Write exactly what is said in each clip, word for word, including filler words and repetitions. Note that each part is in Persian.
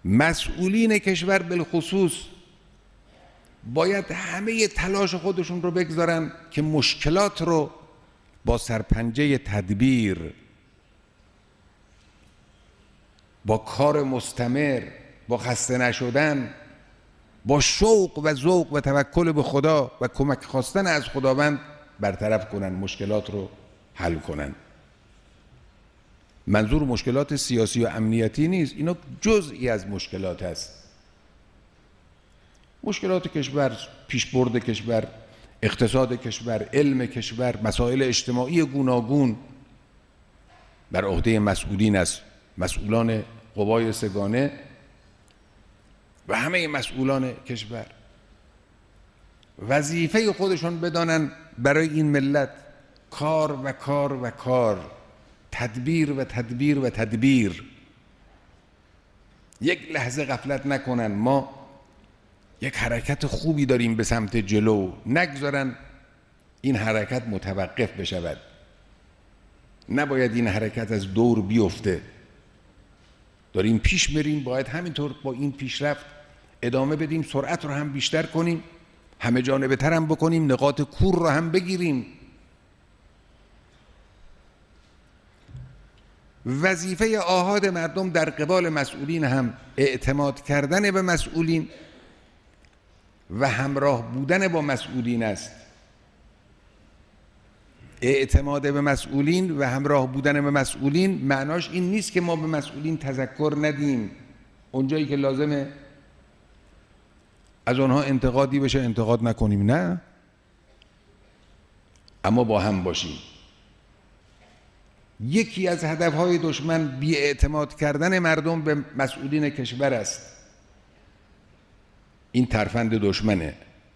مسئولین کشور بالخصوص باید همه تلاش خودشون رو بگذارن که مشکلات رو با سرپنجه تدبیر، با کار مستمر، با خسته نشدن، با شوق و ذوق و توکل به خدا و کمک خواستن از خداوند برطرف کنن، مشکلات رو حل کنن. منظور مشکلات سیاسی و امنیتی نیست، اینا جزئی از مشکلات هست. مشکلات کشور، پیشبرد کشور، اقتصاد کشور، علم کشور، مسائل اجتماعی گوناگون بر عهده مسئولین است، مسئولان قوای سگانه و همه مسئولان کشور. وظیفه خودشون بدانن برای این ملت کار و کار و کار، تدبیر و تدبیر و تدبیر. یک لحظه غفلت نکنن. ما یک حرکت خوبی داریم به سمت جلو، نگذارن این حرکت متوقف بشود. نباید این حرکت از دور بیفته. داریم پیش میریم، باید همینطور با این پیشرفت ادامه بدیم، سرعت رو هم بیشتر کنیم، همه جانبه تر هم بکنیم، نقاط کور رو هم بگیریم. وظیفه آحاد مردم در قبال مسئولین هم اعتماد کردن به مسئولین و همراه بودن با مسئولین است. اعتماد به مسئولین و همراه بودن به مسئولین معناش این نیست که ما به مسئولین تذکر ندیم، اونجایی که لازمه از اونها انتقادی بشه انتقاد نکنیم، نه، اما با هم باشیم. یکی از هدفهای دشمن بی‌اعتماد کردن مردم به مسئولین کشور است. این ترفند دشمنه.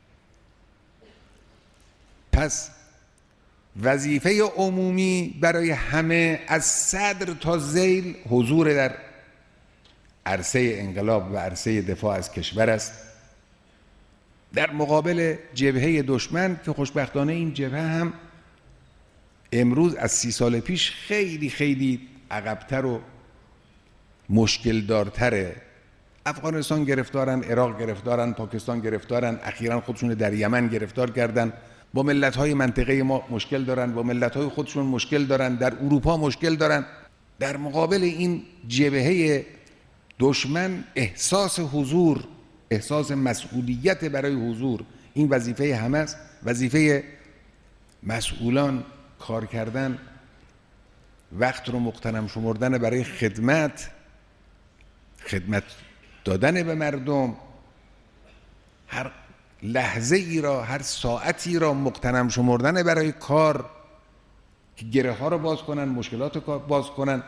پس وظیفه عمومی برای همه از صدر تا ذیل حضور در عرصه انقلاب و عرصه دفاع از کشور است، در مقابل جبهه دشمن که خوشبختانه این جبهه هم امروز از سی سال پیش خیلی خیلی عقبتر و مشکل دارتره. افغانستان گرفتارن، عراق گرفتارن، پاکستان گرفتارن، اخیراً خودشون در یمن گرفتار کردن، با ملت‌های منطقه ما مشکل دارن، با ملت‌های خودشون مشکل دارن، در اروپا مشکل دارن. در مقابل این جبهه دشمن احساس حضور، احساس مسئولیت برای حضور، این وظیفه همه است. وظیفه مسئولان کار کردن، وقت رو مغتنم شمردن برای خدمت، خدمت دادن به مردم، هر لحظه ای را، هر ساعتی را مغتنم شمردن برای کار که گره ها رو باز کنن، مشکلات رو باز کنن.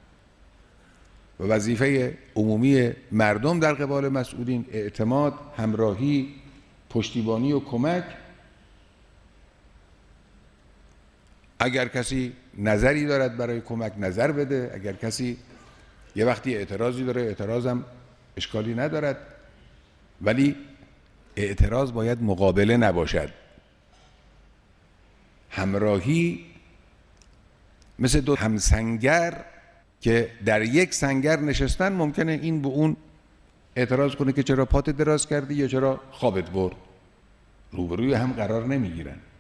و وظیفه عمومی مردم در قبال مسئولین اعتماد، همراهی، پشتیبانی و کمک. اگر کسی نظری دارد برای کمک نظر بده، اگر کسی یه وقتی اعتراضی داره اعتراضم اشکالی ندارد، ولی اعتراض باید مقابله نباشد. همراهی مثل دو همسنگر که در یک سنگر نشستن، ممکنه این به اون اعتراض کنه که چرا پات دراز کردی یا چرا خوابت برد، روبروی هم قرار نمیگیرن.